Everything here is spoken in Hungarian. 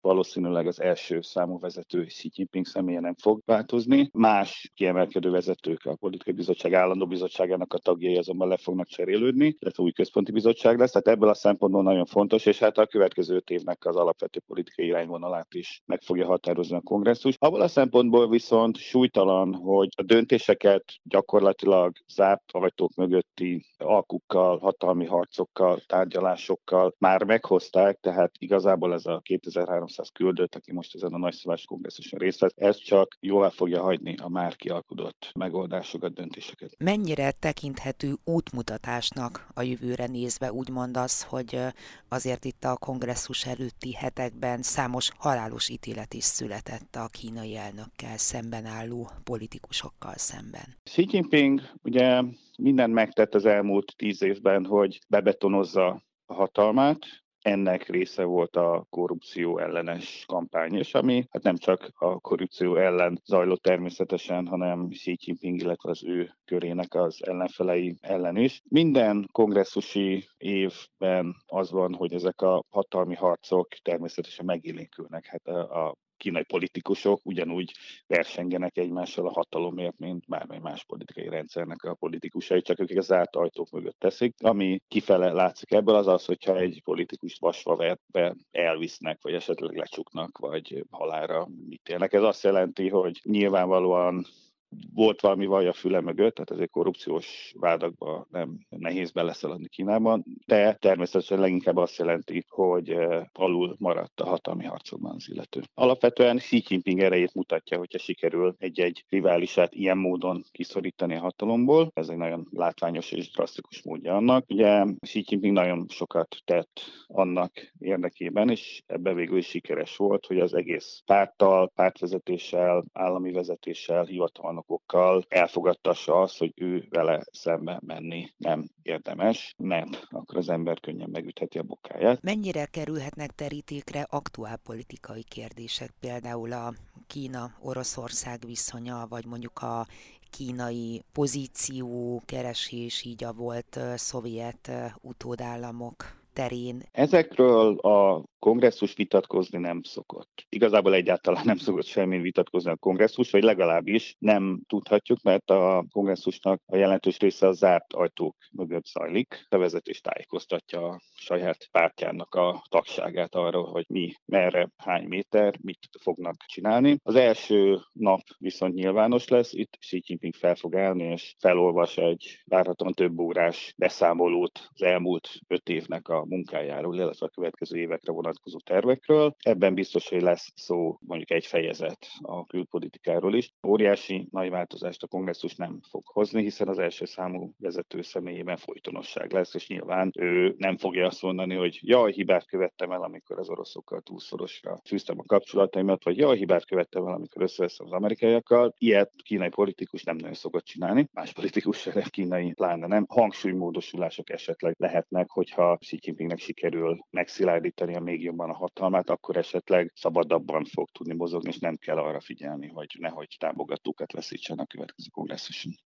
valószínűleg az első számú vezető Xi Jinping személye nem fog változni. Más kiemelkedő vezetők, a politikai bizottság állandó bizottságának a tagjai azonban le fognak cserélődni, illetve új központi bizottság lesz, tehát ebből a szempontból nagyon fontos, és hát a következő 5 évnek az alapvető politikai irányvonalát is meg fogja határozni a kongresszus. Abból a szempontból viszont súlytalan, hogy a döntéseket gyakorlatilag zárt ajtók mögötti alkukkal, hatalmi harcokkal, tárgyalásokkal már meghozták, tehát igazából ez a 2300 küldött, aki most ezen a nagyszabású kongresszuson részt vesz, ez csak jóvá fogja hagyni a már kialkudott megoldásokat, döntéseket. Mennyire tekinthető útmutatásnak a jövőre nézve, úgymond az, hogy azért itt a kongresszus előtti hetekben számos halálos ítélet is született a kínai elnökkel szemben álló politikusokkal szemben. Xi Jinping ugye mindent megtett az elmúlt 10 évben, hogy bebetonozza a hatalmát. Ennek része volt a korrupció ellenes kampány, és ami hát nem csak a korrupció ellen zajlott természetesen, hanem Xi Jinping, illetve az ő körének az ellenfelei ellen is. Minden kongresszusi évben az van, hogy ezek a hatalmi harcok természetesen megélénkülnek. Hát a kínai politikusok ugyanúgy versengenek egymással a hatalomért, mint bármely más politikai rendszernek a politikusai, csak ők az zárt ajtók mögött teszik. Ami kifele látszik ebből az az, hogyha egy politikust vasva verve elvisznek, vagy esetleg lecsuknak, vagy halálra ítélnek. Ez azt jelenti, hogy nyilvánvalóan volt valami vaj a füle mögött, tehát ezért korrupciós vádakba nem nehéz beleszaladni Kínában, de természetesen leginkább azt jelenti, hogy alul maradt a hatalmi harcokban az illető. Alapvetően Xi Jinping erejét mutatja, hogyha sikerül egy-egy riválisát ilyen módon kiszorítani a hatalomból. Ez egy nagyon látványos és drasztikus módja annak. Ugye Xi Jinping nagyon sokat tett annak érdekében, és ebben végül is sikeres volt, hogy az egész párttal, pártvezetéssel, állami vezetéssel, hivatalnokokkal elfogadtassa azt, hogy ő vele szembe menni nem érdemes, mert akkor az ember könnyen megütheti a bokáját. Mennyire kerülhetnek terítékre aktuál politikai kérdések, például a Kína-Oroszország viszonya, vagy mondjuk a kínai pozíció keresés így a volt szovjet utódállamok terén? Ezekről a kongresszus vitatkozni nem szokott. Igazából egyáltalán nem szokott semmi vitatkozni a kongresszus, vagy legalábbis nem tudhatjuk, mert a kongresszusnak a jelentős része a zárt ajtók mögött zajlik. A vezetés tájékoztatja a saját pártjának a tagságát arról, hogy mi, merre, hány méter, mit fognak csinálni. Az első nap viszont nyilvános lesz, itt Xi Jinping fel fog állni, és felolvas egy várhatóan több órás beszámolót az elmúlt 5 évnek a munkájáról, illetve a következő évekre vonatkozó tervekről. Ebben biztos, hogy lesz szó mondjuk egy fejezet a külpolitikáról is. Óriási nagy változást a kongresszus nem fog hozni, hiszen az első számú vezető személyében folytonosság lesz, és nyilván ő nem fogja azt mondani, hogy jaj, hibát követtem el, amikor az oroszokkal túlszorosra fűztem a kapcsolataimat, vagy jaj, hibát követtem el, amikor összeveszem az amerikaiakkal. Ilyet kínai politikus nem nagyon szokott csinálni, más politikus sem, kínai pláne nem. Hangsúlymódosulások esetleg lehetnek, hogyha Xi Jinpingnek sikerül megszilárdítani még jobban a hatalmát, akkor esetleg szabadabban fog tudni mozogni, és nem kell arra figyelni, hogy nehogy támogatókat veszítsen a következő kongresszuson.